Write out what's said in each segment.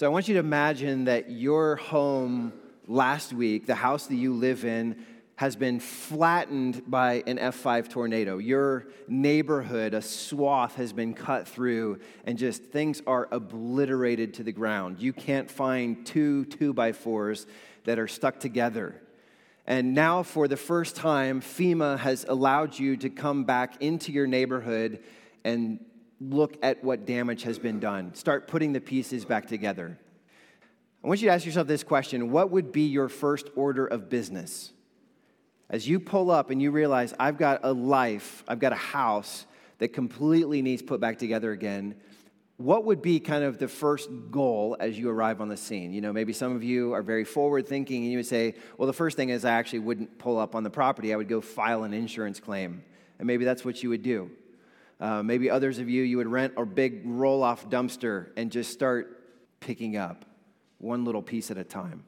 So I want you to imagine that your home last week, the house that you live in, has been flattened by an F5 tornado. Your neighborhood, a swath has been cut through, and just things are obliterated to the ground. You can't find two 2x4s that are stuck together. And now, for the first time, FEMA has allowed you to come back into your neighborhood and look at what damage has been done. Start putting the pieces back together. I want you to ask yourself this question: what would be your first order of business? As you pull up and you realize, I've got a life, I've got a house that completely needs put back together again, what would be kind of the first goal as you arrive on the scene? You know, maybe some of you are very forward thinking and you would say, well, the first thing is I actually wouldn't pull up on the property. I would go file an insurance claim. And maybe that's what you would do. Maybe others of you would rent a big roll-off dumpster and just start picking up one little piece at a time.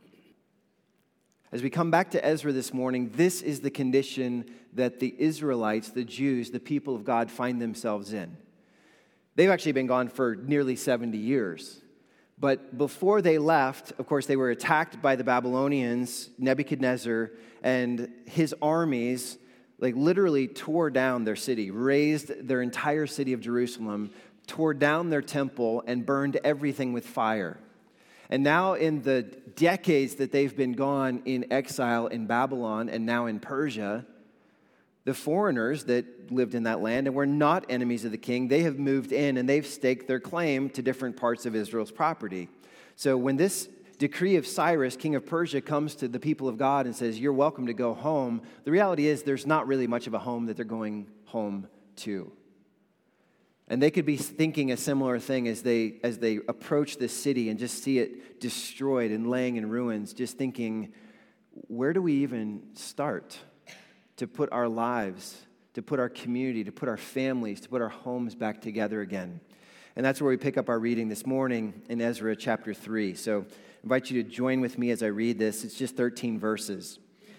As we come back to Ezra this morning, this is the condition that the Israelites, the Jews, the people of God find themselves in. They've actually been gone for nearly 70 years. But before they left, of course, they were attacked by the Babylonians, Nebuchadnezzar, and his armies, literally tore down their city, razed their entire city of Jerusalem, tore down their temple, and burned everything with fire. And now in the decades that they've been gone in exile in Babylon and now in Persia, the foreigners that lived in that land and were not enemies of the king, they have moved in and they've staked their claim to different parts of Israel's property. So when this decree of Cyrus, king of Persia, comes to the people of God and says, you're welcome to go home, the reality is there's not really much of a home that they're going home to. And they could be thinking a similar thing as they approach this city and just see it destroyed and laying in ruins, just thinking, where do we even start to put our lives, to put our community, to put our families, to put our homes back together again? And that's where we pick up our reading this morning in Ezra chapter 3. So I invite you to join with me as I read this. It's just 13 verses.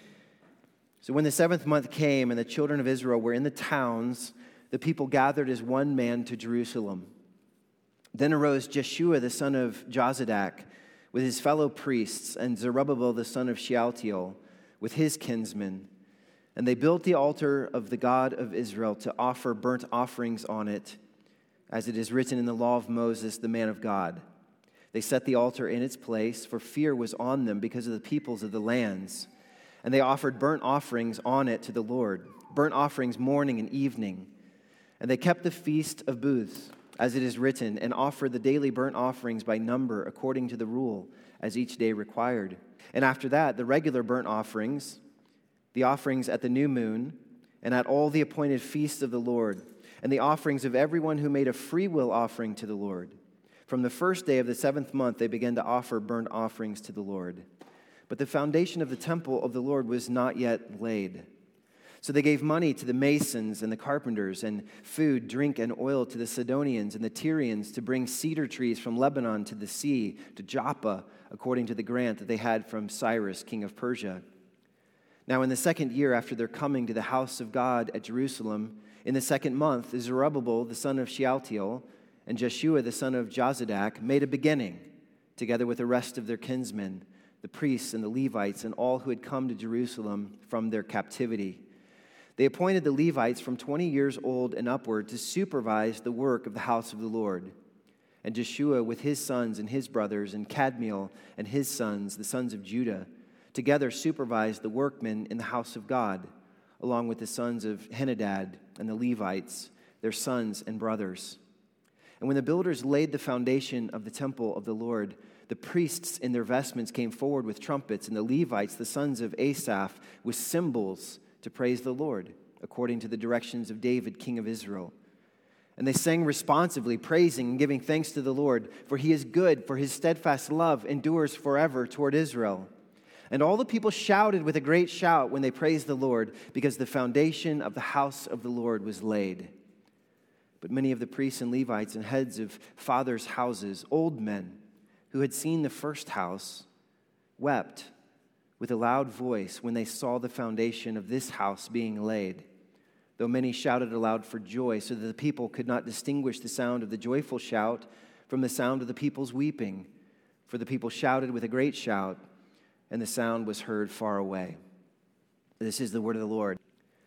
So when the 7th month came and the children of Israel were in the towns, the people gathered as one man to Jerusalem. Then arose Jeshua the son of Jozadak with his fellow priests, and Zerubbabel the son of Shealtiel with his kinsmen. And they built the altar of the God of Israel to offer burnt offerings on it, as it is written in the law of Moses, the man of God. They set the altar in its place, for fear was on them because of the peoples of the lands. And they offered burnt offerings on it to the Lord, burnt offerings morning and evening. And they kept the feast of booths, as it is written, and offered the daily burnt offerings by number according to the rule, as each day required. And after that, the regular burnt offerings, the offerings at the new moon, and at all the appointed feasts of the Lord, and the offerings of everyone who made a free will offering to the Lord. From the first day of the 7th month, they began to offer burnt offerings to the Lord. But the foundation of the temple of the Lord was not yet laid. So they gave money to the masons and the carpenters, and food, drink, and oil to the Sidonians and the Tyrians to bring cedar trees from Lebanon to the sea, to Joppa, according to the grant that they had from Cyrus, king of Persia. Now in the 2nd year after their coming to the house of God at Jerusalem, in the 2nd month, Zerubbabel the son of Shealtiel and Jeshua the son of Jozadak made a beginning, together with the rest of their kinsmen, the priests and the Levites, and all who had come to Jerusalem from their captivity. They appointed the Levites from 20 years old and upward to supervise the work of the house of the Lord. And Jeshua with his sons and his brothers, and Kadmiel and his sons, the sons of Judah, together supervised the workmen in the house of God, along with the sons of Henadad and the Levites, their sons and brothers. And when the builders laid the foundation of the temple of the Lord, the priests in their vestments came forward with trumpets, and the Levites, the sons of Asaph, with cymbals, to praise the Lord, according to the directions of David, king of Israel. And they sang responsively, praising and giving thanks to the Lord, for he is good, for his steadfast love endures forever toward Israel. And all the people shouted with a great shout when they praised the Lord, because the foundation of the house of the Lord was laid. But many of the priests and Levites and heads of fathers' houses, old men who had seen the first house, wept with a loud voice when they saw the foundation of this house being laid, though many shouted aloud for joy, so that the people could not distinguish the sound of the joyful shout from the sound of the people's weeping. for the people shouted with a great shout, and the sound was heard far away. This is the word of the Lord.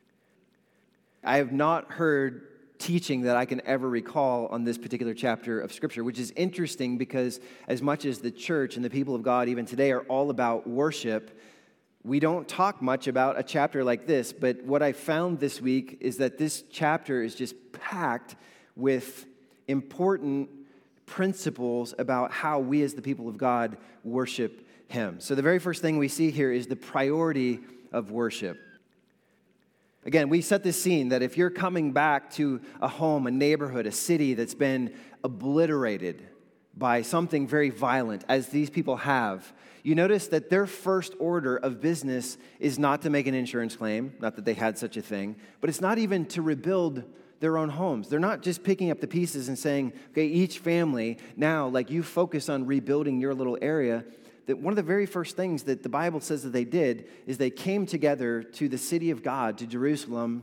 I have not heard teaching that I can ever recall on this particular chapter of Scripture, which is interesting because as much as the church and the people of God even today are all about worship, we don't talk much about a chapter like this. But what I found this week is that this chapter is just packed with important principles about how we as the people of God worship Him. So the very first thing we see here is the priority of worship. Again, we set this scene that if you're coming back to a home, a neighborhood, a city that's been obliterated by something very violent, as these people have, you notice that their first order of business is not to make an insurance claim, not that they had such a thing, but it's not even to rebuild their own homes. They're not just picking up the pieces and saying, okay, each family, now, like you focus on rebuilding your little area. That one of the very first things that the Bible says that they did is they came together to the city of God, to Jerusalem,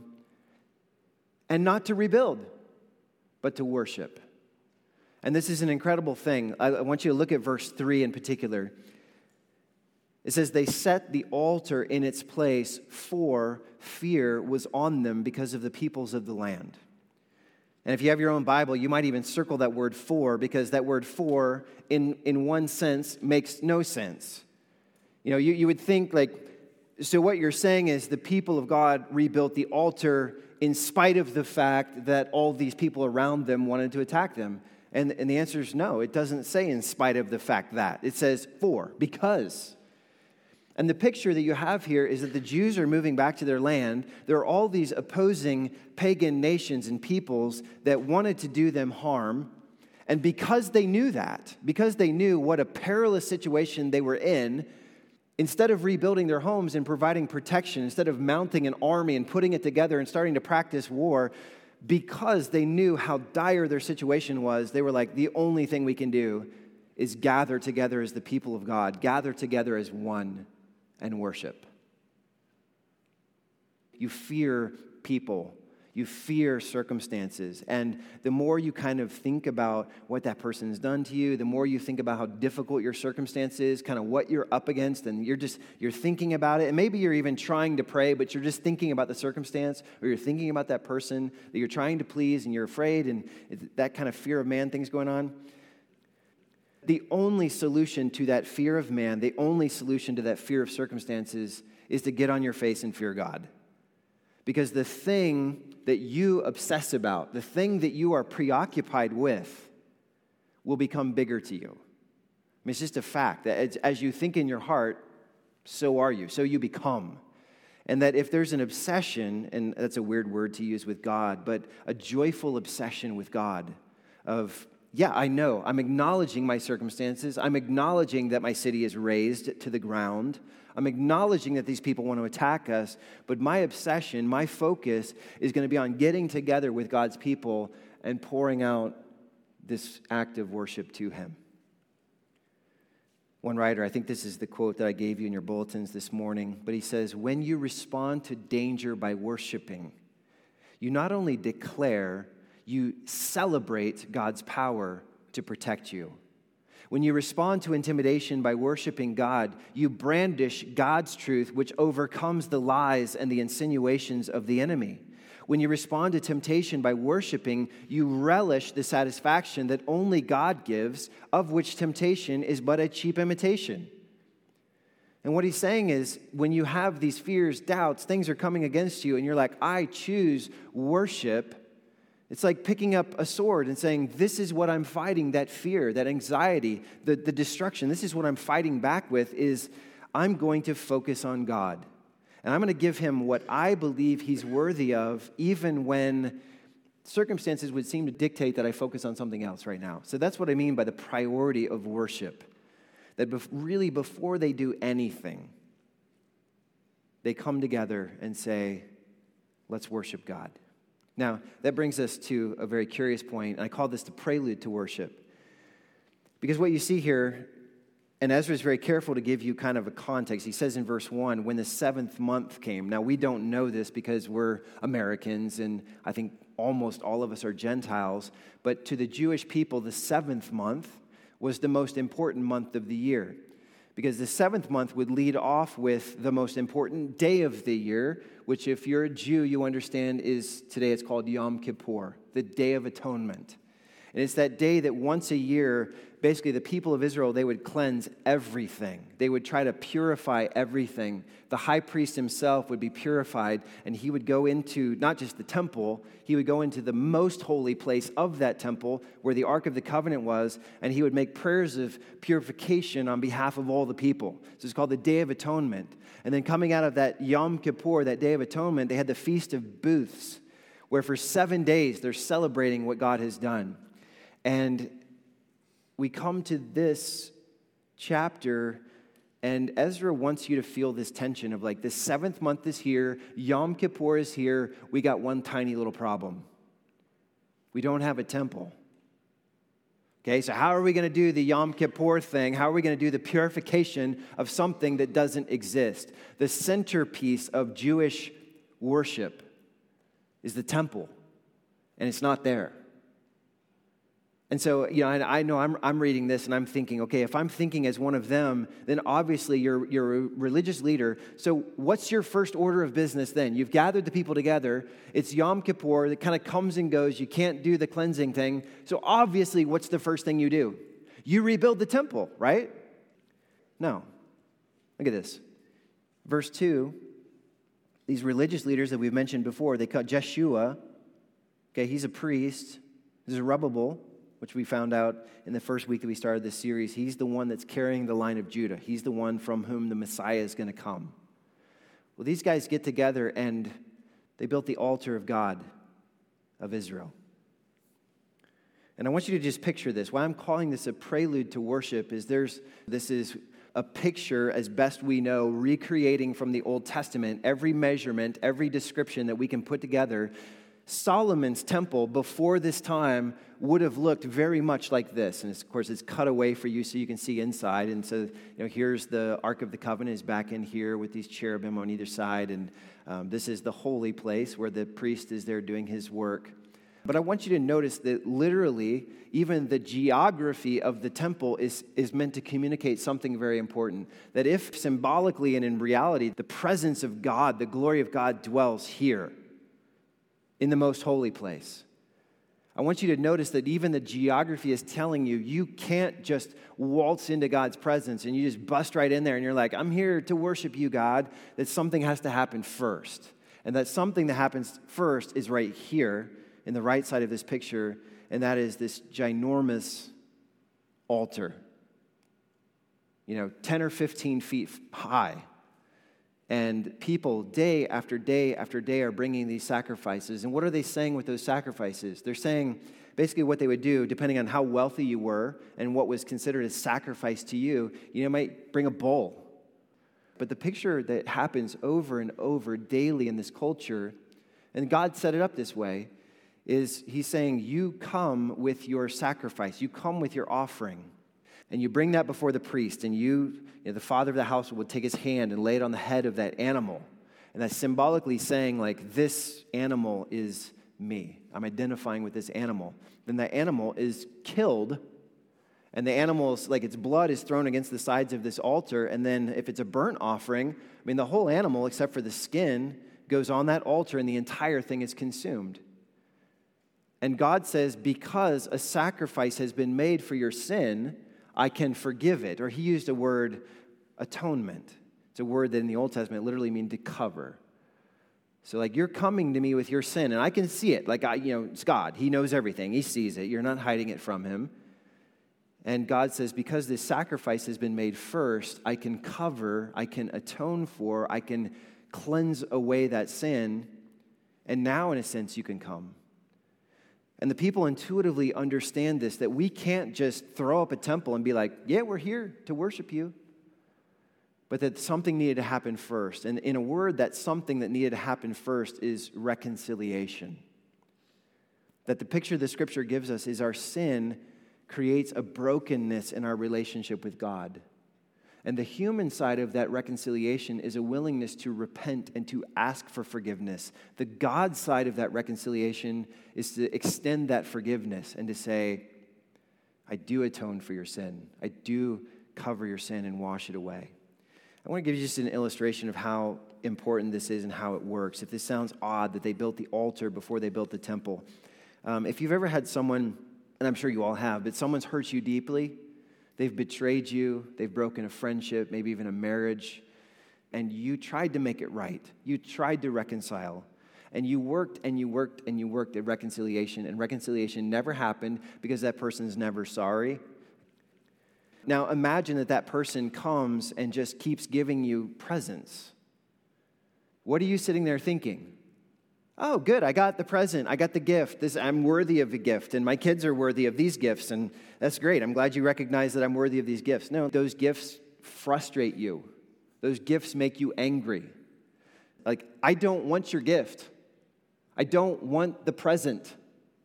and not to rebuild, but to worship. And this is an incredible thing. I want you to look at verse 3 in particular. It says, they set the altar in its place, for fear was on them because of the peoples of the land. And if you have your own Bible, you might even circle that word for, because that word for, in one sense, makes no sense. You know, you would think like, so what you're saying is the people of God rebuilt the altar in spite of the fact that all these people around them wanted to attack them. And the answer is no. It doesn't say in spite of the fact that. It says for, because. And the picture that you have here is that the Jews are moving back to their land. There are all these opposing pagan nations and peoples that wanted to do them harm. And because they knew that, because they knew what a perilous situation they were in, instead of rebuilding their homes and providing protection, instead of mounting an army and putting it together and starting to practice war, because they knew how dire their situation was, they were like, the only thing we can do is gather together as the people of God, gather together as one, and worship. You fear people. You fear circumstances. And the more you kind of think about what that person has done to you, the more you think about how difficult your circumstance is, kind of what you're up against, and you're thinking about it. And maybe you're even trying to pray, but you're just thinking about the circumstance, or you're thinking about that person that you're trying to please, and you're afraid, and that kind of fear of man thing's going on. The only solution to that fear of man, the only solution to that fear of circumstances is to get on your face and fear God. Because the thing that you obsess about, the thing that you are preoccupied with, will become bigger to you. I mean, it's just a fact that as you think in your heart, so are you, so you become. And that if there's an obsession, and that's a weird word to use with God, but a joyful obsession with God of, yeah, I know. I'm acknowledging my circumstances. I'm acknowledging that my city is razed to the ground. I'm acknowledging that these people want to attack us. But my obsession, my focus is going to be on getting together with God's people and pouring out this act of worship to Him. One writer, I think this is the quote that I gave you in your bulletins this morning, but he says, when you respond to danger by worshiping, you not only declare, you celebrate God's power to protect you. When you respond to intimidation by worshiping God, you brandish God's truth, which overcomes the lies and the insinuations of the enemy. When you respond to temptation by worshiping, you relish the satisfaction that only God gives, of which temptation is but a cheap imitation. And what he's saying is, when you have these fears, doubts, things are coming against you, and you're like, I choose worship. It's like picking up a sword and saying, this is what I'm fighting, that fear, that anxiety, the destruction. This is what I'm fighting back with, is I'm going to focus on God. And I'm going to give Him what I believe He's worthy of, even when circumstances would seem to dictate that I focus on something else right now. So that's what I mean by the priority of worship. That really before they do anything, they come together and say, let's worship God. Now, that brings us to a very curious point, and I call this the prelude to worship. Because what you see here, and Ezra is very careful to give you kind of a context. He says in verse 1, when the 7th month came. Now, we don't know this because we're Americans, and I think almost all of us are Gentiles, but to the Jewish people, the 7th month was the most important month of the year, because the seventh month would lead off with the most important day of the year, which if you're a Jew, you understand is today it's called Yom Kippur, the Day of Atonement. And it's that day that once a year, basically the people of Israel, they would cleanse everything. They would try to purify everything. The high priest himself would be purified, and he would go into not just the temple, he would go into the most holy place of that temple where the Ark of the Covenant was, and he would make prayers of purification on behalf of all the people. So it's called the Day of Atonement. And then coming out of that Yom Kippur, that Day of Atonement, they had the Feast of Booths, where for 7 days they're celebrating what God has done. And we come to this chapter, and Ezra wants you to feel this tension of like, the seventh month is here, Yom Kippur is here, we got one tiny little problem. We don't have a temple. Okay, so how are we going to do the Yom Kippur thing? How are we going to do the purification of something that doesn't exist? The centerpiece of Jewish worship is the temple, and it's not there. And so, I know I'm reading this and I'm thinking, okay, if I'm thinking as one of them, then obviously you're a religious leader. So what's your first order of business then? You've gathered the people together. It's Yom Kippur that kind of comes and goes. You can't do the cleansing thing. So obviously, what's the first thing you do? You rebuild the temple, right? No. Look at this. Verse 2, these religious leaders that we've mentioned before, they cut Jeshua. Okay, he's a priest. Zerubbabel, which we found out in the first week that we started this series, he's the one that's carrying the line of Judah. He's the one from whom the Messiah is going to come. Well, these guys get together and they built the altar of God of Israel. And I want you to just picture this. Why I'm calling this a prelude to worship is this is a picture, as best we know, recreating from the Old Testament every measurement, every description that we can put together. Solomon's temple before this time would have looked very much like this. And of course, it's cut away for you so you can see inside. And so, here's the Ark of the Covenant is back in here with these cherubim on either side. And this is the holy place where the priest is there doing his work. But I want you to notice that literally, even the geography of the temple is meant to communicate something very important. That if symbolically and in reality, the presence of God, the glory of God dwells here, in the most holy place. I want you to notice that even the geography is telling you, you can't just waltz into God's presence and you just bust right in there and you're like, I'm here to worship you, God, that something has to happen first. And that something that happens first is right here in the right side of this picture, and that is this ginormous altar. 10 or 15 feet high. And people, day after day after day, are bringing these sacrifices. And what are they saying with those sacrifices? They're saying basically what they would do, depending on how wealthy you were and what was considered a sacrifice to you, might bring a bull. But the picture that happens over and over daily in this culture, and God set it up this way, is he's saying, you come with your sacrifice, you come with your offering. And you bring that before the priest, and the father of the household would take his hand and lay it on the head of that animal. And that's symbolically saying, like, this animal is me. I'm identifying with this animal. Then that animal is killed, and the animal's, like, its blood is thrown against the sides of this altar. And then if it's a burnt offering, the whole animal, except for the skin, goes on that altar, and the entire thing is consumed. And God says, because a sacrifice has been made for your sin, I can forgive it. Or he used a word, atonement. It's a word that in the Old Testament literally means to cover. So like, you're coming to me with your sin, and I can see it. Like, it's God. He knows everything. He sees it. You're not hiding it from him. And God says, because this sacrifice has been made first, I can cover, I can atone for, I can cleanse away that sin. And now, in a sense, you can come. And the people intuitively understand this, that we can't just throw up a temple and be like, yeah, we're here to worship you. But that something needed to happen first. And in a word, that something that needed to happen first is reconciliation. That the picture the Scripture gives us is our sin creates a brokenness in our relationship with God. And the human side of that reconciliation is a willingness to repent and to ask for forgiveness. The God side of that reconciliation is to extend that forgiveness and to say, I do atone for your sin. I do cover your sin and wash it away. I want to give you just an illustration of how important this is and how it works. If this sounds odd that they built the altar before they built the temple, if you've ever had someone, and I'm sure you all have, but someone's hurt you deeply, they've betrayed you, they've broken a friendship, maybe even a marriage, and you tried to make it right. You tried to reconcile. And you worked and you worked and you worked at reconciliation, and reconciliation never happened because that person's never sorry. Now imagine that person comes and just keeps giving you presents. What are you sitting there thinking? Oh, good, I got the present, I got the gift. I'm worthy of a gift, and my kids are worthy of these gifts, and that's great. I'm glad you recognize that I'm worthy of these gifts. No, those gifts frustrate you. Those gifts make you angry. Like, I don't want your gift. I don't want the present.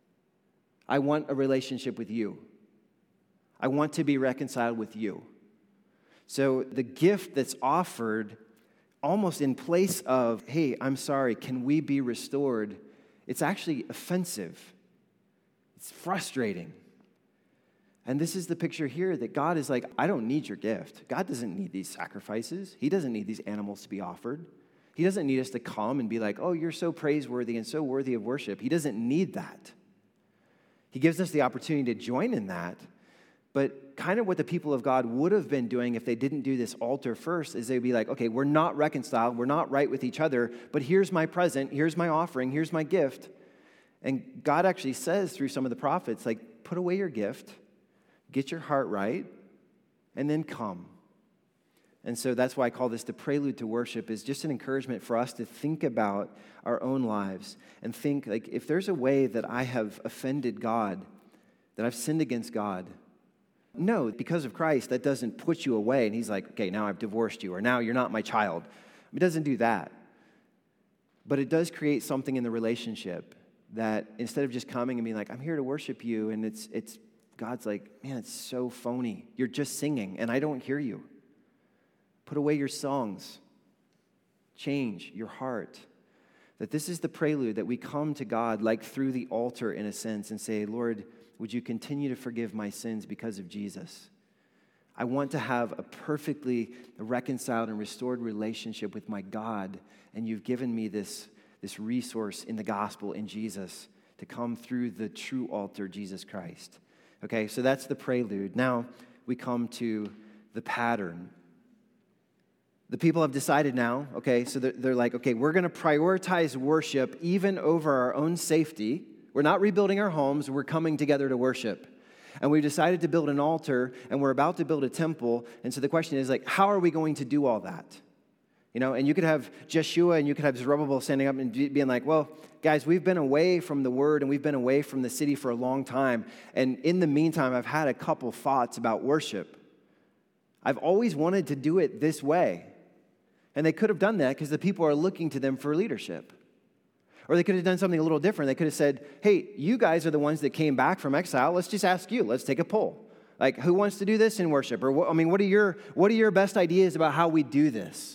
I want a relationship with you. I want to be reconciled with you. So the gift that's offered almost in place of, hey, I'm sorry, can we be restored? It's actually offensive. It's frustrating. And this is the picture here that God is like, I don't need your gift. God doesn't need these sacrifices. He doesn't need these animals to be offered. He doesn't need us to come and be like, oh, you're so praiseworthy and so worthy of worship. He doesn't need that. He gives us the opportunity to join in that. But kind of what the people of God would have been doing if they didn't do this altar first is they'd be like, okay, we're not reconciled, we're not right with each other, but here's my present, here's my offering, here's my gift. And God actually says through some of the prophets, like, put away your gift, get your heart right, and then come. And so that's why I call this the prelude to worship, is just an encouragement for us to think about our own lives and think, like, if there's a way that I have offended God, that I've sinned against God, no, because of Christ, that doesn't put you away. And he's like, okay, now I've divorced you, or now you're not my child. It doesn't do that. But it does create something in the relationship that instead of just coming and being like, I'm here to worship you, and it's God's like, man, it's so phony. You're just singing, and I don't hear you. Put away your songs. Change your heart. That this is the prelude that we come to God like through the altar in a sense and say, Lord, would you continue to forgive my sins because of Jesus? I want to have a perfectly reconciled and restored relationship with my God, and you've given me this resource in the gospel in Jesus to come through the true altar, Jesus Christ. Okay, so that's the prelude. Now we come to the pattern. The people have decided now, okay, so they're like, okay, we're going to prioritize worship even over our own safety. We're not rebuilding our homes, we're coming together to worship. And we've decided to build an altar, and we're about to build a temple. And so the question is, like, how are we going to do all that? You know, and you could have Jeshua and you could have Zerubbabel standing up and being like, well, guys, we've been away from the word and we've been away from the city for a long time. And in the meantime, I've had a couple thoughts about worship. I've always wanted to do it this way. And they could have done that because the people are looking to them for leadership. Or they could have done something a little different. They could have said, hey, you guys are the ones that came back from exile. Let's just ask you. Let's take a poll. Like, who wants to do this in worship? Or, what are your best ideas about how we do this?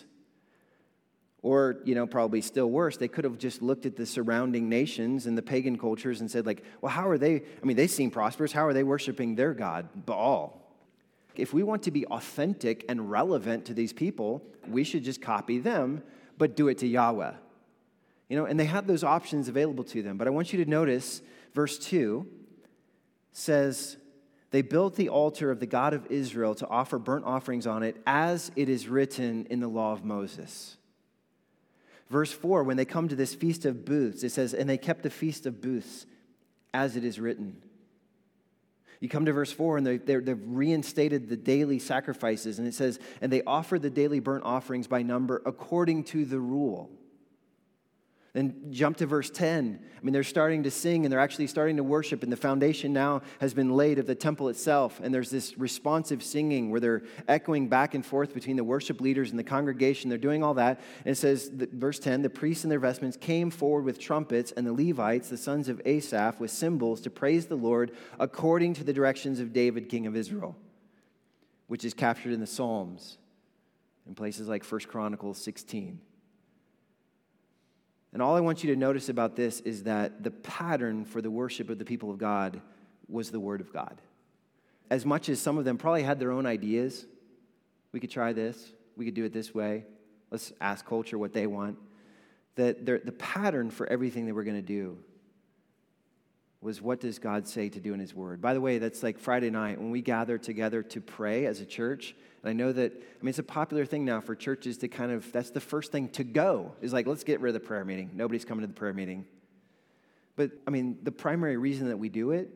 Or, probably still worse, they could have just looked at the surrounding nations and the pagan cultures and said, like, well, how are they? They seem prosperous. How are they worshiping their god, Baal? If we want to be authentic and relevant to these people, we should just copy them, but do it to Yahweh. And they had those options available to them. But I want you to notice verse 2 says, they built the altar of the God of Israel to offer burnt offerings on it, as it is written in the law of Moses. Verse 4, when they come to this feast of booths, it says, and they kept the feast of booths, as it is written. You come to verse 4, and they've reinstated the daily sacrifices, and it says, and they offered the daily burnt offerings by number according to the rule. Then jump to verse 10. They're starting to sing, and they're actually starting to worship, and the foundation now has been laid of the temple itself, and there's this responsive singing where they're echoing back and forth between the worship leaders and the congregation. They're doing all that, and it says, verse 10, the priests in their vestments came forward with trumpets, and the Levites, the sons of Asaph, with cymbals to praise the Lord according to the directions of David, king of Israel, which is captured in the Psalms in places like 1 Chronicles 16. And all I want you to notice about this is that the pattern for the worship of the people of God was the Word of God. as much as some of them probably had their own ideas, we could try this, we could do it this way, let's ask culture what they want, that the pattern for everything that we're going to do was, what does God say to do in his word? By the way, that's like Friday night when we gather together to pray as a church. And I know that, it's a popular thing now for churches to kind of, that's the first thing to go, is like, let's get rid of the prayer meeting. Nobody's coming to the prayer meeting. But, the primary reason that we do it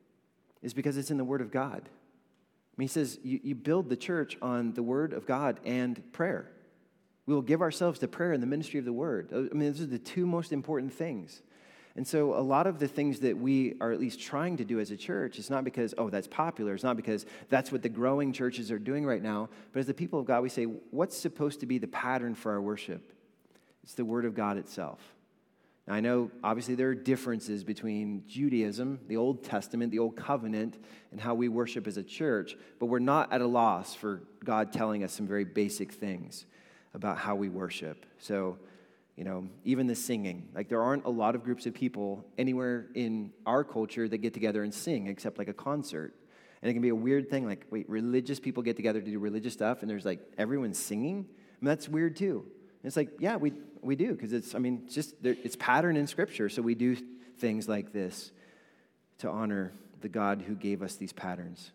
is because it's in the Word of God. He says, you build the church on the Word of God and prayer. We will give ourselves to prayer and the ministry of the Word. Those are the two most important things. And so a lot of the things that we are at least trying to do as a church, it's not because, that's popular. It's not because that's what the growing churches are doing right now. But as the people of God, we say, what's supposed to be the pattern for our worship? It's the Word of God itself. Now, I know, obviously, there are differences between Judaism, the Old Testament, the Old Covenant, and how we worship as a church. But we're not at a loss for God telling us some very basic things about how we worship. So, even the singing. Like, there aren't a lot of groups of people anywhere in our culture that get together and sing, except like a concert. And it can be a weird thing, like, wait, religious people get together to do religious stuff, and there's like, everyone's singing? That's weird too. And it's like, yeah, we do, because it's pattern in Scripture, so we do things like this to honor the God who gave us these patterns.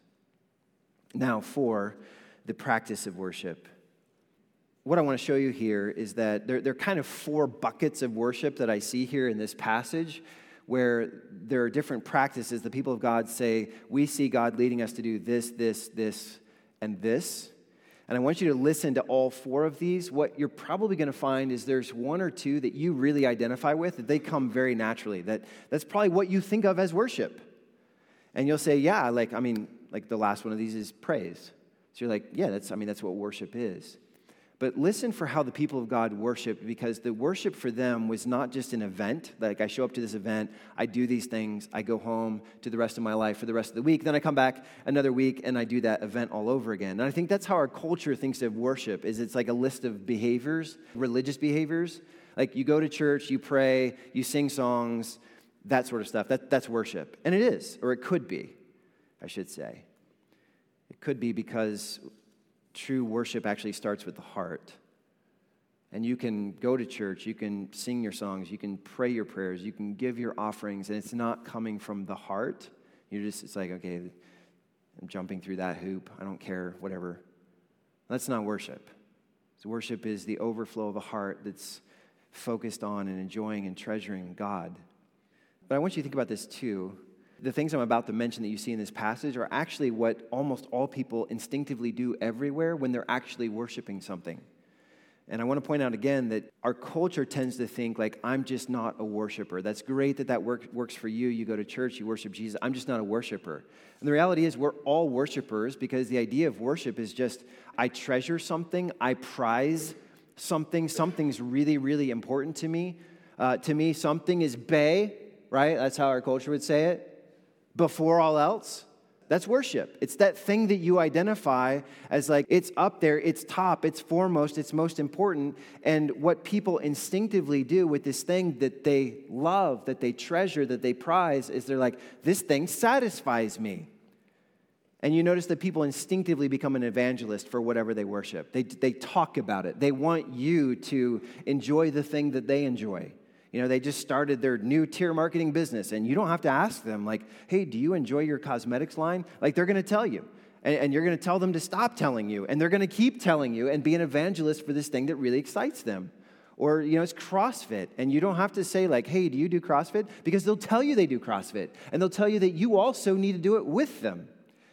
Now, for the practice of worship. What I want to show you here is that there are kind of four buckets of worship that I see here in this passage, where there are different practices. The people of God say, we see God leading us to do this, this, this, and this. And I want you to listen to all four of these. What you're probably going to find is there's one or two that you really identify with, that they come very naturally. That's probably what you think of as worship. And you'll say, yeah, like the last one of these is praise. So you're like, yeah, that's what worship is. But listen for how the people of God worship, because the worship for them was not just an event. Like, I show up to this event, I do these things, I go home to the rest of my life for the rest of the week, then I come back another week and I do that event all over again. And I think that's how our culture thinks of worship, is it's like a list of behaviors, religious behaviors. Like, you go to church, you pray, you sing songs, that sort of stuff. That's worship. And it is, or it could be, I should say. It could be, because true worship actually starts with the heart. And you can go to church, you can sing your songs, you can pray your prayers, you can give your offerings, and it's not coming from the heart. It's like, okay, I'm jumping through that hoop, I don't care, whatever. That's not worship. So worship is the overflow of a heart that's focused on and enjoying and treasuring God. But I want you to think about this too. The things I'm about to mention that you see in this passage are actually what almost all people instinctively do everywhere when they're actually worshiping something. And I want to point out again that our culture tends to think like, I'm just not a worshiper. That's great that works for you. You go to church, you worship Jesus. I'm just not a worshiper. And the reality is we're all worshipers, because the idea of worship is just, I treasure something, I prize something, something's really, really important to me. To me, something is bae, right? That's how our culture would say it. Before all else, that's worship. It's that thing that you identify as like, it's up there, it's top, it's foremost, it's most important. And what people instinctively do with this thing that they love, that they treasure, that they prize, is they're like, this thing satisfies me. And you notice that people instinctively become an evangelist for whatever they worship. They talk about it. They want you to enjoy the thing that they enjoy. They just started their new tier marketing business, and you don't have to ask them, like, hey, do you enjoy your cosmetics line? Like, they're going to tell you, and you're going to tell them to stop telling you, and they're going to keep telling you and be an evangelist for this thing that really excites them. Or, it's CrossFit, and you don't have to say, like, hey, do you do CrossFit? Because they'll tell you they do CrossFit, and they'll tell you that you also need to do it with them.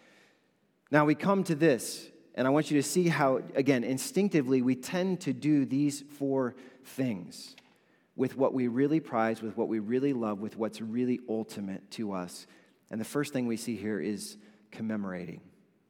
Now, we come to this, and I want you to see how, again, instinctively, we tend to do these four things with what we really prize, with what we really love, with what's really ultimate to us. And the first thing we see here is commemorating.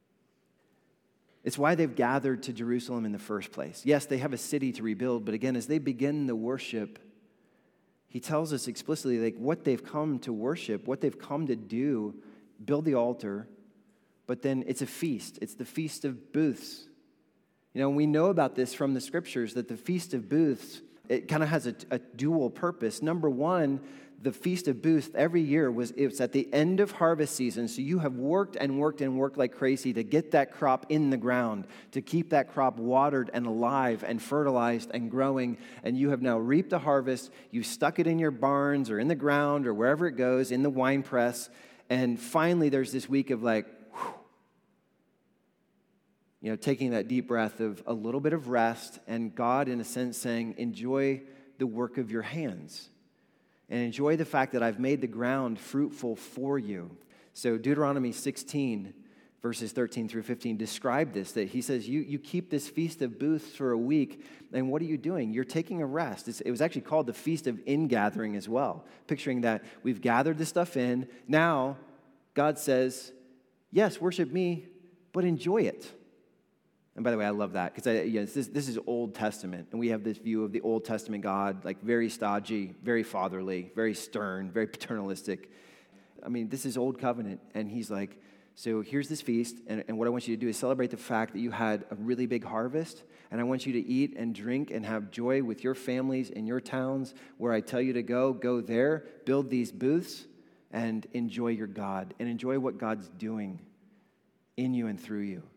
It's why they've gathered to Jerusalem in the first place. Yes, they have a city to rebuild, but again, as they begin the worship, he tells us explicitly like what they've come to worship, what they've come to do, build the altar, but then it's a feast. It's the Feast of Booths. We know about this from the Scriptures, that the Feast of Booths, it kind of has a dual purpose. Number one, the Feast of Booths every year it's at the end of harvest season, so you have worked and worked and worked like crazy to get that crop in the ground, to keep that crop watered and alive and fertilized and growing, and you have now reaped the harvest. You stuck it in your barns or in the ground or wherever it goes, in the wine press, and finally there's this week of like, taking that deep breath of a little bit of rest, and God, in a sense, saying, enjoy the work of your hands. And enjoy the fact that I've made the ground fruitful for you. So Deuteronomy 16, verses 13 through 15, describe this, that he says, you keep this Feast of Booths for a week, and what are you doing? You're taking a rest. It was actually called the Feast of Ingathering as well, picturing that we've gathered this stuff in. Now, God says, yes, worship me, but enjoy it. And by the way, I love that, because this is Old Testament, and we have this view of the Old Testament God, like very stodgy, very fatherly, very stern, very paternalistic. I mean, this is Old Covenant, and he's like, so here's this feast, and what I want you to do is celebrate the fact that you had a really big harvest, and I want you to eat and drink and have joy with your families in your towns where I tell you to go there, build these booths, and enjoy your God, and enjoy what God's doing in you and through you.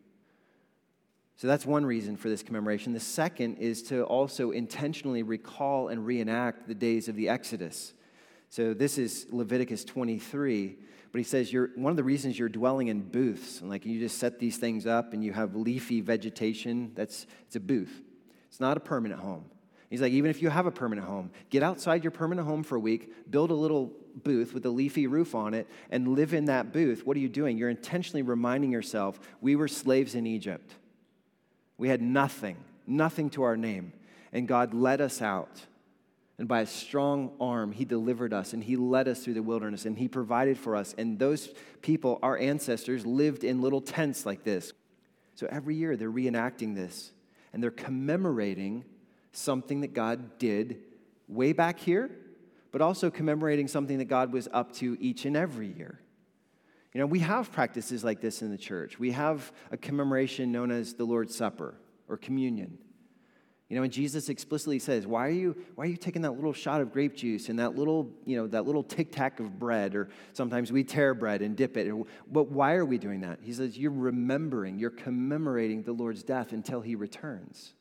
So that's one reason for this commemoration. The second is to also intentionally recall and reenact the days of the Exodus. So this is Leviticus 23, but he says one of the reasons you're dwelling in booths, and like you just set these things up and you have leafy vegetation, it's a booth. It's not a permanent home. He's like, even if you have a permanent home, get outside your permanent home for a week, build a little booth with a leafy roof on it, and live in that booth. What are you doing? You're intentionally reminding yourself, we were slaves in Egypt. We had nothing to our name, and God led us out. And by a strong arm, he delivered us, and he led us through the wilderness, and he provided for us. And those people, our ancestors, lived in little tents like this. So every year they're reenacting this, and they're commemorating something that God did way back here, but also commemorating something that God was up to each and every year. We have practices like this in the church. We have a commemoration known as the Lord's Supper or communion. And Jesus explicitly says, why are you taking that little shot of grape juice and that little tic-tac of bread, or sometimes we tear bread and dip it. But why are we doing that? He says, you're commemorating the Lord's death until he returns.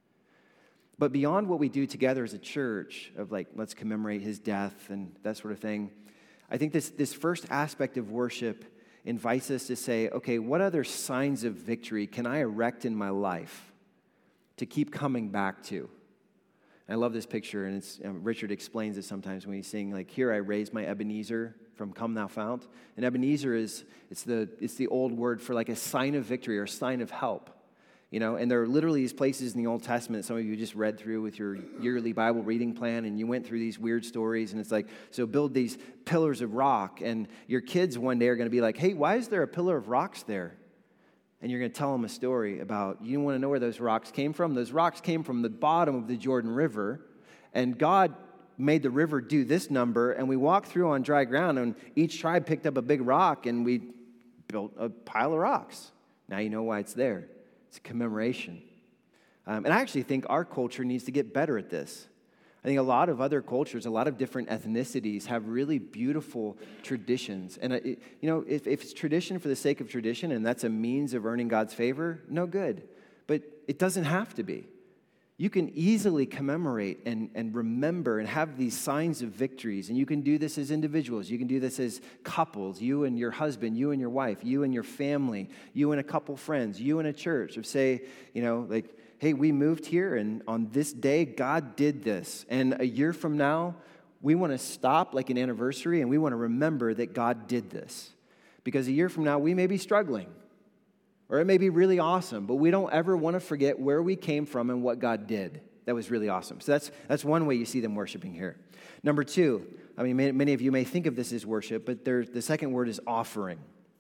But beyond what we do together as a church of like, let's commemorate his death and that sort of thing, I think this first aspect of worship invites us to say, okay, what other signs of victory can I erect in my life to keep coming back to? And I love this picture, and Richard explains it sometimes when he's saying, like, here I raise my Ebenezer from Come Thou Fount. And Ebenezer it's the old word for like a sign of victory or a sign of help. And there are literally these places in the Old Testament that some of you just read through with your yearly Bible reading plan, and you went through these weird stories, and it's like, so build these pillars of rock, and your kids one day are going to be like, hey, why is there a pillar of rocks there? And you're going to tell them a story about, you want to know where those rocks came from? Those rocks came from the bottom of the Jordan River, and God made the river do this number, and we walked through on dry ground, and each tribe picked up a big rock, and we built a pile of rocks. Now you know why it's there. It's a commemoration. And I actually think our culture needs to get better at this. I think a lot of other cultures, a lot of different ethnicities have really beautiful traditions. And, if it's tradition for the sake of tradition and that's a means of earning God's favor, no good. But it doesn't have to be. You can easily commemorate and remember and have these signs of victories. And you can do this as individuals. You can do this as couples, you and your husband, you and your wife, you and your family, you and a couple friends, you and a church. Of say, hey, we moved here, and on this day, God did this. And a year from now, we want to stop like an anniversary, and we want to remember that God did this. Because a year from now, we may be struggling. Or it may be really awesome, but we don't ever want to forget where we came from and what God did. That was really awesome. So that's one way you see them worshiping here. Number two, many of you may think of this as worship, but the second word is offering.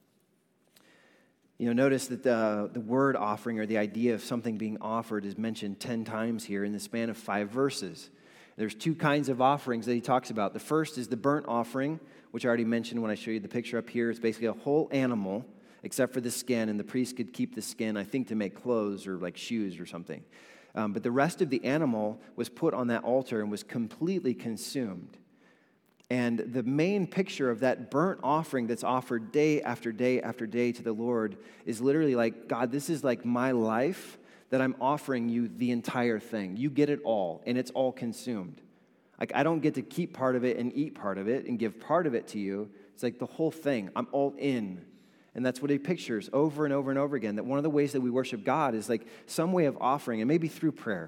Notice that the word offering, or the idea of something being offered, is mentioned 10 times here in the span of 5 verses. There's 2 kinds of offerings that he talks about. The first is the burnt offering, which I already mentioned when I showed you the picture up here. It's basically a whole animal, except for the skin, and the priest could keep the skin, I think, to make clothes or like shoes or something. But the rest of the animal was put on that altar and was completely consumed. And the main picture of that burnt offering that's offered day after day after day to the Lord is literally like, God, this is like my life that I'm offering you the entire thing. You get it all, and it's all consumed. Like, I don't get to keep part of it and eat part of it and give part of it to you. It's like the whole thing. I'm all in. And that's what he pictures over and over and over again, that one of the ways that we worship God is like some way of offering, and maybe through prayer.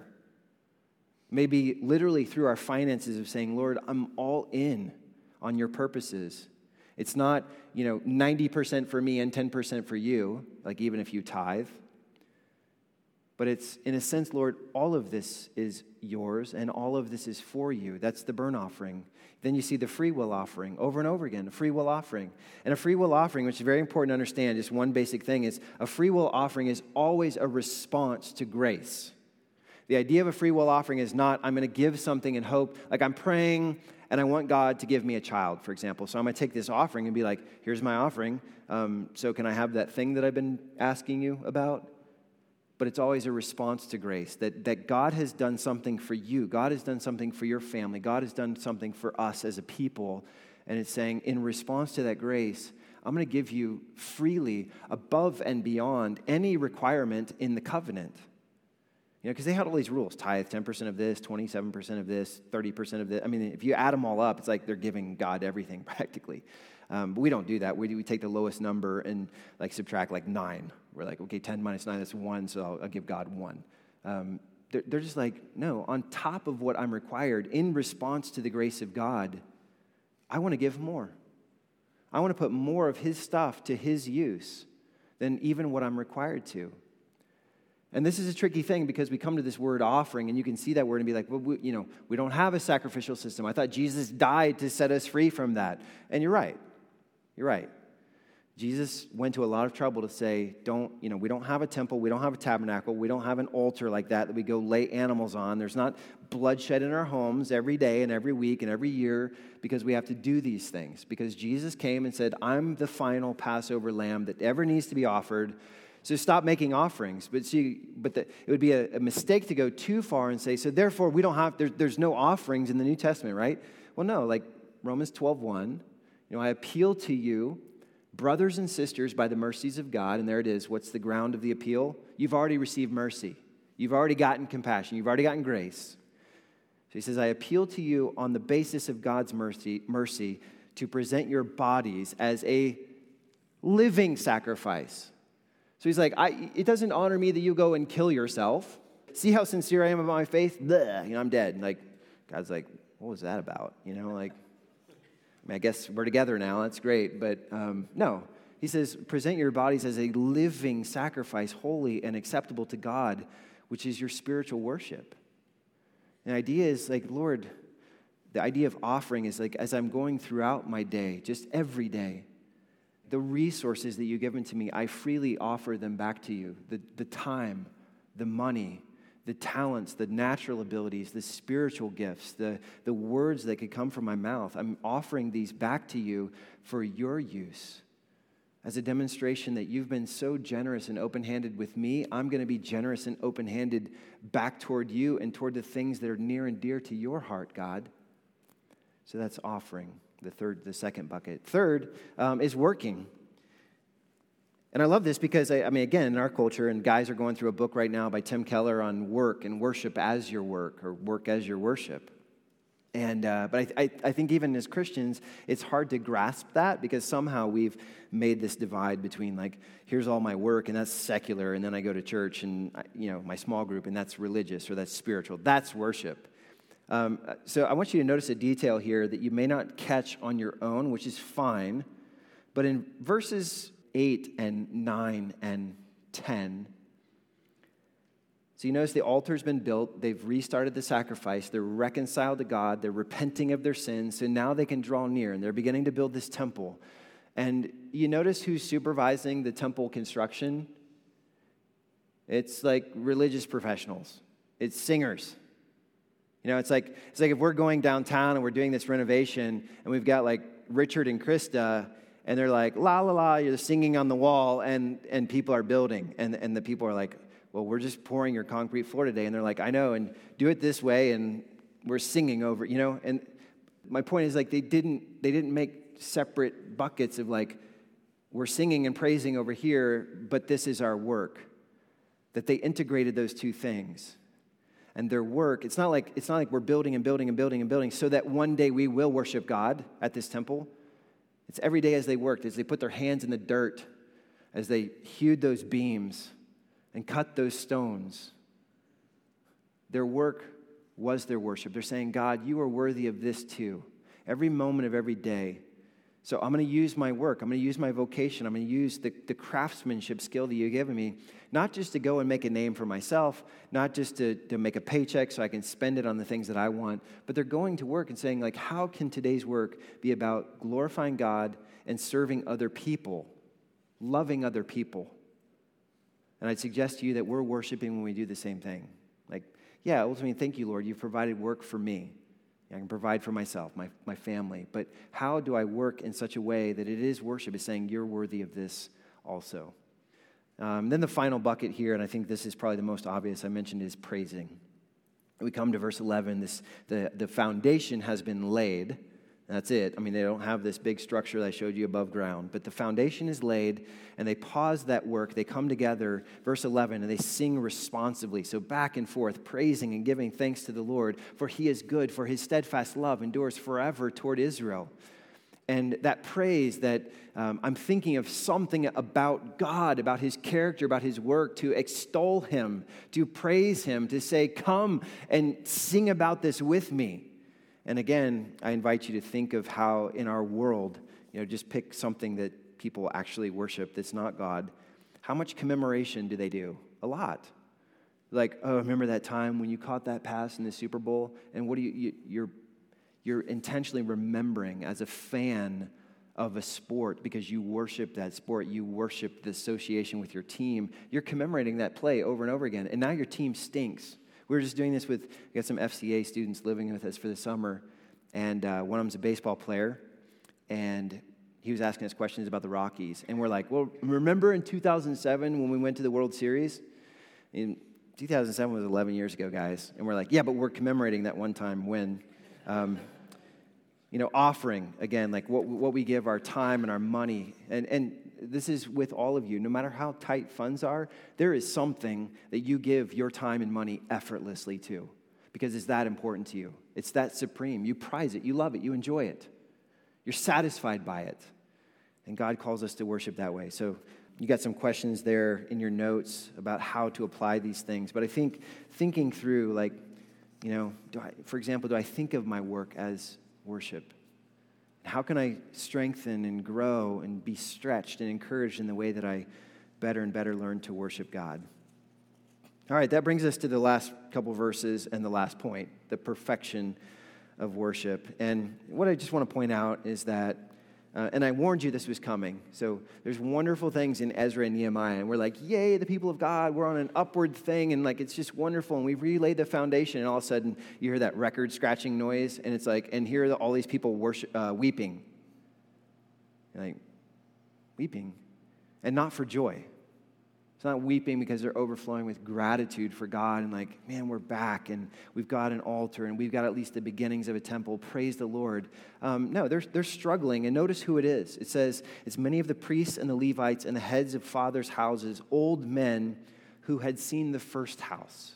Maybe literally through our finances of saying, Lord, I'm all in on your purposes. It's not, 90% for me and 10% for you, like even if you tithe. But it's, in a sense, Lord, all of this is yours and all of this is for you. That's the burnt offering. Then you see the free will offering over and over again, a free will offering. And a free will offering, which is very important to understand, just one basic thing is a free will offering is always a response to grace. The idea of a free will offering is not, I'm going to give something and hope, like I'm praying and I want God to give me a child, for example. So I'm going to take this offering and be like, here's my offering. So can I have that thing that I've been asking you about? But it's always a response to grace, that God has done something for you. God has done something for your family. God has done something for us as a people. And it's saying, in response to that grace, I'm going to give you freely, above and beyond any requirement in the covenant. Because they had all these rules, tithe 10% of this, 27% of this, 30% of this. I mean, if you add them all up, it's like they're giving God everything practically. But we don't do that. We take the lowest number and like subtract like 9. We're like, okay, 10 minus 9, that's 1, so I'll give God 1. They're just like, no, on top of what I'm required, in response to the grace of God, I want to give more. I want to put more of his stuff to his use than even what I'm required to. And this is a tricky thing because we come to this word offering, and you can see that word and be like, well, we don't have a sacrificial system. I thought Jesus died to set us free from that. And you're right. You're right. Jesus went to a lot of trouble to say, we don't have a temple, we don't have a tabernacle, we don't have an altar like that we go lay animals on. There's not bloodshed in our homes every day and every week and every year because we have to do these things. Because Jesus came and said, I'm the final Passover lamb that ever needs to be offered. So stop making offerings. But it would be a mistake to go too far and say, so therefore we don't have, there's no offerings in the New Testament, right? Well, no, like Romans 12:1, I appeal to you, brothers and sisters, by the mercies of God, and there it is. What's the ground of the appeal? You've already received mercy. You've already gotten compassion. You've already gotten grace. So he says, I appeal to you on the basis of God's mercy to present your bodies as a living sacrifice. So he's like, it doesn't honor me that you go and kill yourself. See how sincere I am about my faith? Bleh, I'm dead. And like, God's like, what was that about? I guess we're together now. That's great. But no, he says, present your bodies as a living sacrifice, holy and acceptable to God, which is your spiritual worship. The idea is like, Lord, the idea of offering is like, as I'm going throughout my day, just every day, the resources that you've given to me, I freely offer them back to you. The time, the money, the talents, the natural abilities, the spiritual gifts, the words that could come from my mouth. I'm offering these back to you for your use. As a demonstration that you've been so generous and open-handed with me, I'm going to be generous and open-handed back toward you and toward the things that are near and dear to your heart, God. So that's offering, the second bucket. Third is working. And I love this because, again, in our culture, and guys are going through a book right now by Tim Keller on work and worship as your work, or work as your worship. And but I think even as Christians, it's hard to grasp that because somehow we've made this divide between like, here's all my work and that's secular, and then I go to church and my small group and that's religious or that's spiritual. That's worship. So I want you to notice a detail here that you may not catch on your own, which is fine. But in verses 8 and 9 and 10. So you notice the altar's been built. They've restarted the sacrifice. They're reconciled to God. They're repenting of their sins. So now they can draw near, and they're beginning to build this temple. And you notice who's supervising the temple construction? It's like religious professionals. It's singers. It's like if we're going downtown and we're doing this renovation, and we've got like Richard and Krista, and they're like, la, la, la, you're singing on the wall, and people are building. And the people are like, well, we're just pouring your concrete floor today. And they're like, I know, and do it this way, and we're singing over, And My point is like they didn't make separate buckets of like, we're singing and praising over here, but this is our work. That they integrated those two things. And their work, it's not like we're building and building and building and building so that one day we will worship God at this temple. It's every day as they worked, as they put their hands in the dirt, as they hewed those beams and cut those stones. Their work was their worship. They're saying, God, you are worthy of this too. Every moment of every day. So I'm going to use my work. I'm going to use my vocation. I'm going to use the craftsmanship skill that you've given me, not just to go and make a name for myself, not just to make a paycheck so I can spend it on the things that I want, but they're going to work and saying, like, how can today's work be about glorifying God and serving other people, loving other people? And I'd suggest to you that we're worshiping when we do the same thing. Like, yeah, ultimately, thank you, Lord. You've provided work for me. I can provide for myself, my family. But how do I work in such a way that it is worship? It's saying you're worthy of this also. Then the final bucket here, and I think this is probably the most obvious I mentioned, is praising. We come to verse 11. The foundation has been laid. That's it. I mean, they don't have this big structure that I showed you above ground, but the foundation is laid, and they pause that work. They come together, verse 11, and they sing responsively. So back and forth, praising and giving thanks to the Lord, for he is good, for his steadfast love endures forever toward Israel. And that praise that I'm thinking of something about God, about his character, about his work, to extol him, to praise him, to say, come and sing about this with me. And again, I invite you to think of how in our world, just pick something that people actually worship that's not God. How much commemoration do they do? A lot. Like, oh, remember that time when you caught that pass in the Super Bowl? And what do you're intentionally remembering as a fan of a sport because you worship that sport, you worship the association with your team. You're commemorating that play over and over again. And now your team stinks. We were just doing this we got some FCA students living with us for the summer, and one of them's a baseball player, and he was asking us questions about the Rockies. And we're like, well, remember in 2007 when we went to the World Series? In 2007 was 11 years ago, guys. And we're like, yeah, but we're commemorating that one time win. Offering, again, like what we give our time and our money. And this is with all of you. No matter how tight funds are, there is something that you give your time and money effortlessly to because it's that important to you. It's that supreme. You prize it. You love it. You enjoy it. You're satisfied by it. And God calls us to worship that way. So you got some questions there in your notes about how to apply these things. But I think thinking through, like, for example, do I think of my work as worship? How can I strengthen and grow and be stretched and encouraged in the way that I better and better learn to worship God? All right, that brings us to the last couple verses and the last point, the perfection of worship. And what I just want to point out is that, and I warned you this was coming, so there's wonderful things in Ezra and Nehemiah, and we're like, yay, the people of God, we're on an upward thing, and like it's just wonderful, and we've relaid the foundation, and all of a sudden you hear that record scratching noise, and it's like, and here are all these people weeping. You're like, weeping, and not for joy. It's not weeping because they're overflowing with gratitude for God and like, man, we're back and we've got an altar and we've got at least the beginnings of a temple. Praise the Lord. No, they're struggling. And notice who it is. It says, it's many of the priests and the Levites and the heads of fathers' houses, old men who had seen the first house.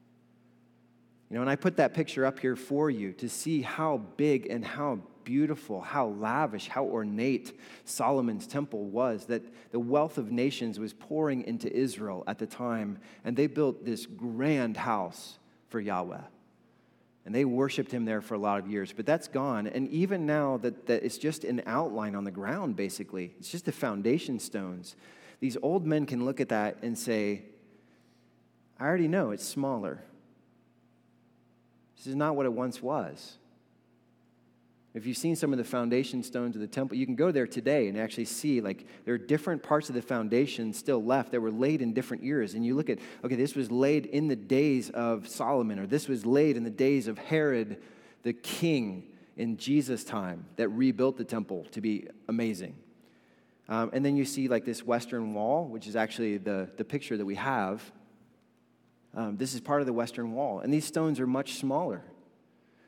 And I put that picture up here for you to see how big and how beautiful, how lavish, how ornate Solomon's temple was, that the wealth of nations was pouring into Israel at the time, and they built this grand house for Yahweh. And they worshiped him there for a lot of years, but that's gone. And even now that it's just an outline on the ground, basically. It's just the foundation stones. These old men can look at that and say, I already know it's smaller. This is not what it once was. If you've seen some of the foundation stones of the temple, you can go there today and actually see, like, there are different parts of the foundation still left that were laid in different eras. And you look at, okay, this was laid in the days of Solomon, or this was laid in the days of Herod the king in Jesus' time that rebuilt the temple to be amazing. And then you see, like, this western wall, which is actually the picture that we have. This is part of the western wall. And these stones are much smaller.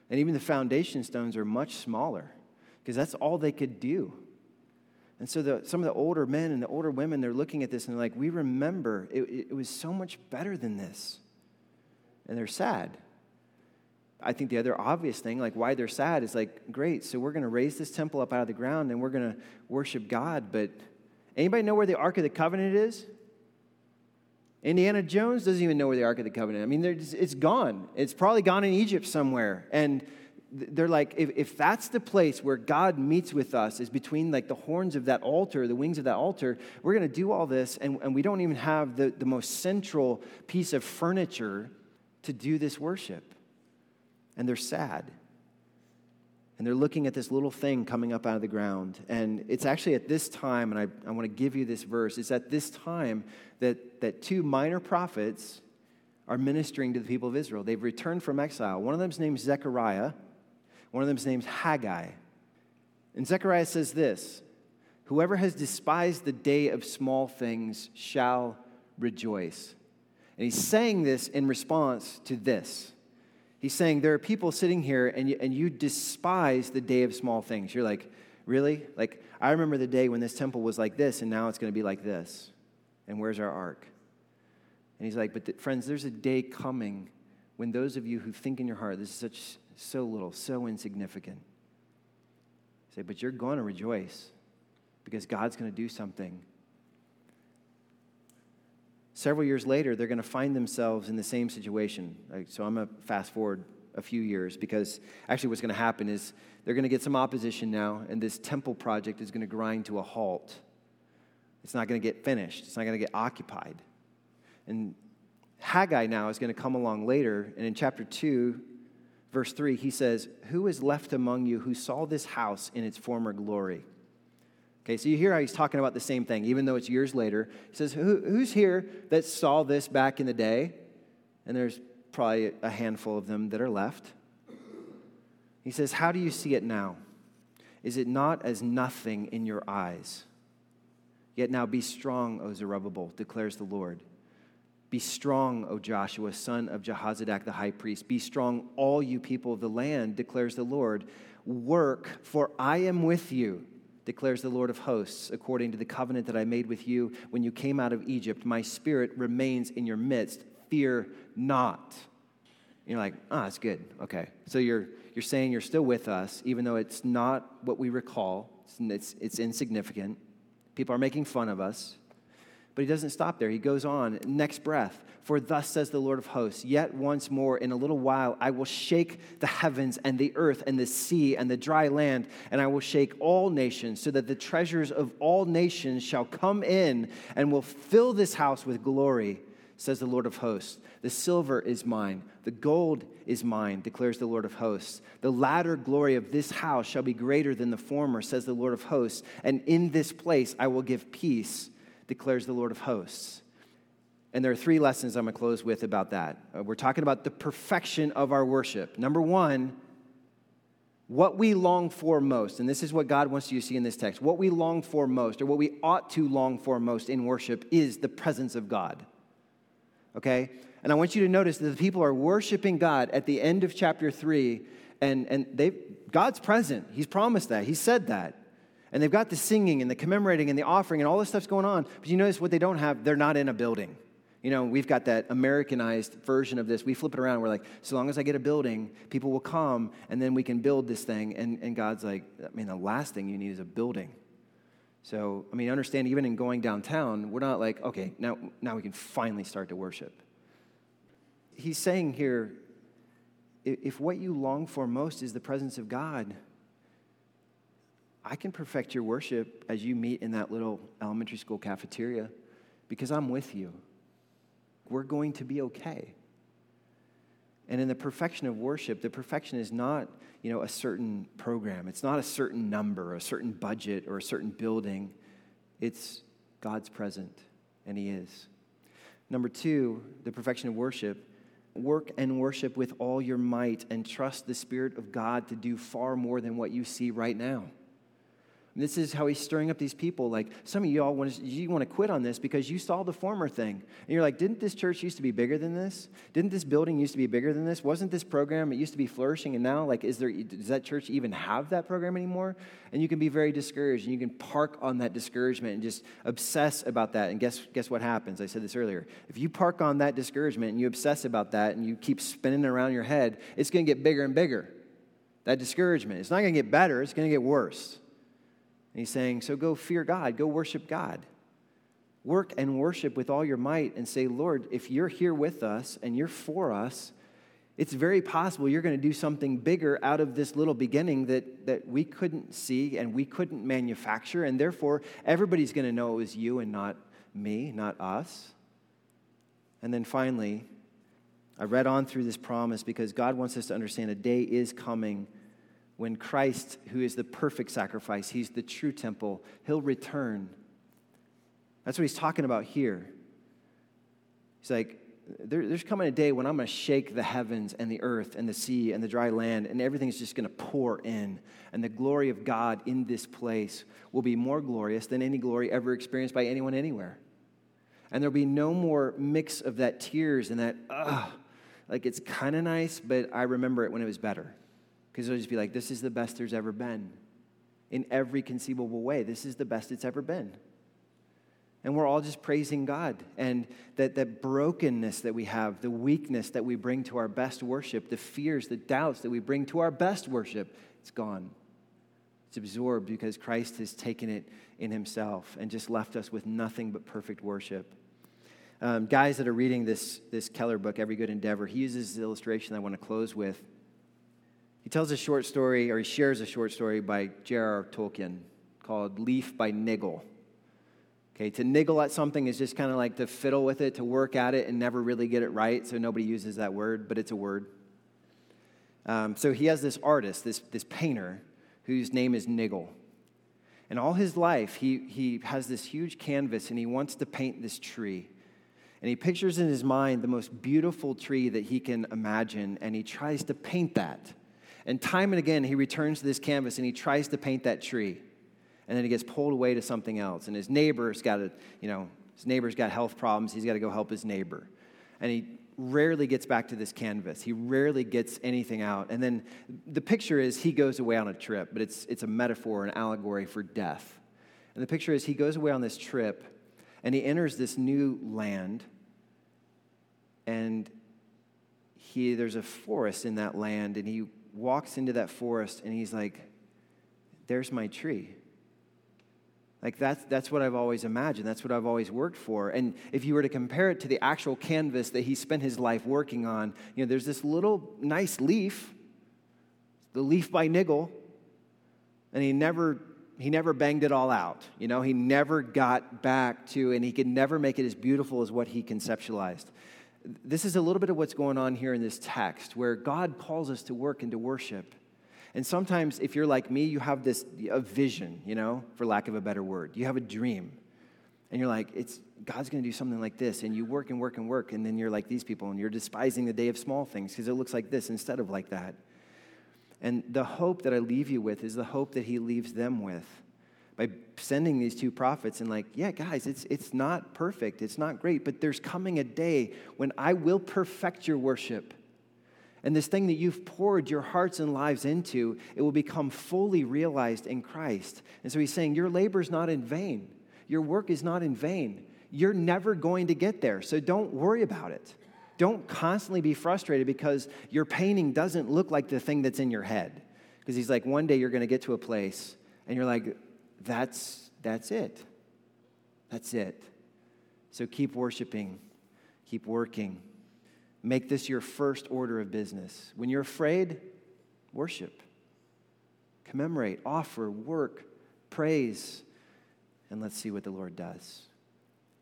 And even the foundation stones are much smaller because that's all they could do. And so some of the older men and the older women, they're looking at this and they're like, we remember it was so much better than this. And they're sad. I think the other obvious thing, like why they're sad, is like, great, so we're going to raise this temple up out of the ground and we're going to worship God. But anybody know where the Ark of the Covenant is? Indiana Jones doesn't even know where the Ark of the Covenant is. I mean, it's gone. It's probably gone in Egypt somewhere. And they're like, if that's the place where God meets with us, is between like the horns of that altar, the wings of that altar, we're going to do all this, and we don't even have the most central piece of furniture to do this worship. And they're sad. And they're looking at this little thing coming up out of the ground. And it's actually at this time, and I want to give you this verse, it's at this time that two minor prophets are ministering to the people of Israel. They've returned from exile. One of them's named Zechariah. One of them's named Haggai. And Zechariah says this, whoever has despised the day of small things shall rejoice. And he's saying this in response to this. He's saying there are people sitting here and you despise the day of small things. You're like, really? Like, I remember the day when this temple was like this and now it's going to be like this. And where's our ark? And he's like, but friends, there's a day coming when those of you who think in your heart, this is so little, so insignificant. Say, but you're going to rejoice because God's going to do something. Several years later, they're going to find themselves in the same situation. So I'm going to fast forward a few years because actually what's going to happen is they're going to get some opposition now, and this temple project is going to grind to a halt. It's not going to get finished. It's not going to get occupied. And Haggai now is going to come along later, and in chapter 2, verse 3, he says, who is left among you who saw this house in its former glory? Okay, so you hear how he's talking about the same thing, even though it's years later. He says, who's here that saw this back in the day? And there's probably a handful of them that are left. He says, how do you see it now? Is it not as nothing in your eyes? Yet now be strong, O Zerubbabel, declares the Lord. Be strong, O Joshua, son of Jehozadak the high priest. Be strong, all you people of the land, declares the Lord. Work, for I am with you, declares the Lord of hosts, according to the covenant that I made with you when you came out of Egypt. My spirit remains in your midst. Fear not. And you're like, that's good. Okay. So you're saying you're still with us, even though it's not what we recall. It's insignificant. People are making fun of us. But he doesn't stop there. He goes on, next breath. For thus says the Lord of hosts, yet once more in a little while I will shake the heavens and the earth and the sea and the dry land, and I will shake all nations, so that the treasures of all nations shall come in and will fill this house with glory, says the Lord of hosts. The silver is mine, the gold is mine, declares the Lord of hosts. The latter glory of this house shall be greater than the former, says the Lord of hosts. And in this place I will give peace, declares the Lord of hosts. And there are 3 lessons I'm going to close with about that. We're talking about the perfection of our worship. Number 1, what we long for most, and this is what God wants you to see in this text, what we long for most, or what we ought to long for most in worship, is the presence of God. Okay? And I want you to notice that the people are worshiping God at the end of chapter 3, and God's present. He's promised that. He said that. And they've got the singing and the commemorating and the offering and all this stuff's going on. But you notice what they don't have? They're not in a building. You know, we've got that Americanized version of this. We flip it around. We're like, so long as I get a building, people will come, and then we can build this thing. And God's like, I mean, the last thing you need is a building. So, I mean, understand, even in going downtown, we're not like, okay, now we can finally start to worship. He's saying here, if what you long for most is the presence of God, I can perfect your worship as you meet in that little elementary school cafeteria because I'm with you. We're going to be okay. And in the perfection of worship, the perfection is not, a certain program. It's not a certain number, a certain budget, or a certain building. It's God's present, and He is. Number 2, the perfection of worship. Work and worship with all your might and trust the Spirit of God to do far more than what you see right now. And this is how he's stirring up these people. Like, some of you all want to quit on this because you saw the former thing. And you're like, didn't this church used to be bigger than this? Didn't this building used to be bigger than this? Wasn't this program, it used to be flourishing, and now, like, does that church even have that program anymore? And you can be very discouraged, and you can park on that discouragement and just obsess about that. And guess what happens? I said this earlier. If you park on that discouragement and you obsess about that and you keep spinning it around your head, it's going to get bigger and bigger. That discouragement. It's not going to get better. It's going to get worse. And he's saying, so go fear God. Go worship God. Work and worship with all your might and say, Lord, if you're here with us and you're for us, it's very possible you're going to do something bigger out of this little beginning that we couldn't see and we couldn't manufacture. And therefore, everybody's going to know it was you and not me, not us. And then finally, I read on through this promise because God wants us to understand a day is coming when Christ, who is the perfect sacrifice, he's the true temple, he'll return. That's what he's talking about here. He's like, there's coming a day when I'm going to shake the heavens and the earth and the sea and the dry land, and everything's just going to pour in. And the glory of God in this place will be more glorious than any glory ever experienced by anyone anywhere. And there'll be no more mix of that tears and that, like it's kind of nice, but I remember it when it was better. Because it'll just be like, this is the best there's ever been. In every conceivable way, this is the best it's ever been. And we're all just praising God. And that brokenness that we have, the weakness that we bring to our best worship, the fears, the doubts that we bring to our best worship, it's gone. It's absorbed because Christ has taken it in himself and just left us with nothing but perfect worship. Guys that are reading this Keller book, Every Good Endeavor, he uses this illustration I want to close with. He tells a short story, or he shares a short story by J.R.R. Tolkien called Leaf by Niggle. Okay, to niggle at something is just kind of like to fiddle with it, to work at it and never really get it right, so nobody uses that word, but it's a word. So he has this artist, this painter, whose name is Niggle. And all his life, he has this huge canvas, and he wants to paint this tree. And he pictures in his mind the most beautiful tree that he can imagine, and he tries to paint that. And time and again, he returns to this canvas and he tries to paint that tree. And then he gets pulled away to something else. And his neighbor's got health problems. He's got to go help his neighbor. And he rarely gets back to this canvas. He rarely gets anything out. And then the picture is he goes away on a trip, but it's a metaphor, an allegory for death. And the picture is he goes away on this trip and he enters this new land. And there's a forest in that land, and he walks into that forest and he's like, there's my tree. Like that's what I've always imagined. That's what I've always worked for. And if you were to compare it to the actual canvas that he spent his life working on, there's this little nice leaf, the leaf by Niggle, and he never banged it all out. He never got back to, and he could never make it as beautiful as what he conceptualized. This is a little bit of what's going on here in this text, where God calls us to work and to worship. And sometimes, if you're like me, you have a vision, for lack of a better word. You have a dream. And you're like, God's going to do something like this. And you work and work and work. And then you're like these people, and you're despising the day of small things because it looks like this instead of like that. And the hope that I leave you with is the hope that he leaves them with. By sending these two prophets and yeah, guys, it's not perfect. It's not great. But there's coming a day when I will perfect your worship. And this thing that you've poured your hearts and lives into, it will become fully realized in Christ. And so he's saying, your labor is not in vain. Your work is not in vain. You're never going to get there. So don't worry about it. Don't constantly be frustrated because your painting doesn't look like the thing that's in your head. Because he's like, one day you're going to get to a place and you're like, that's it. That's it. So keep worshiping. Keep working. Make this your first order of business. When you're afraid, worship. Commemorate, offer, work, praise, and let's see what the Lord does.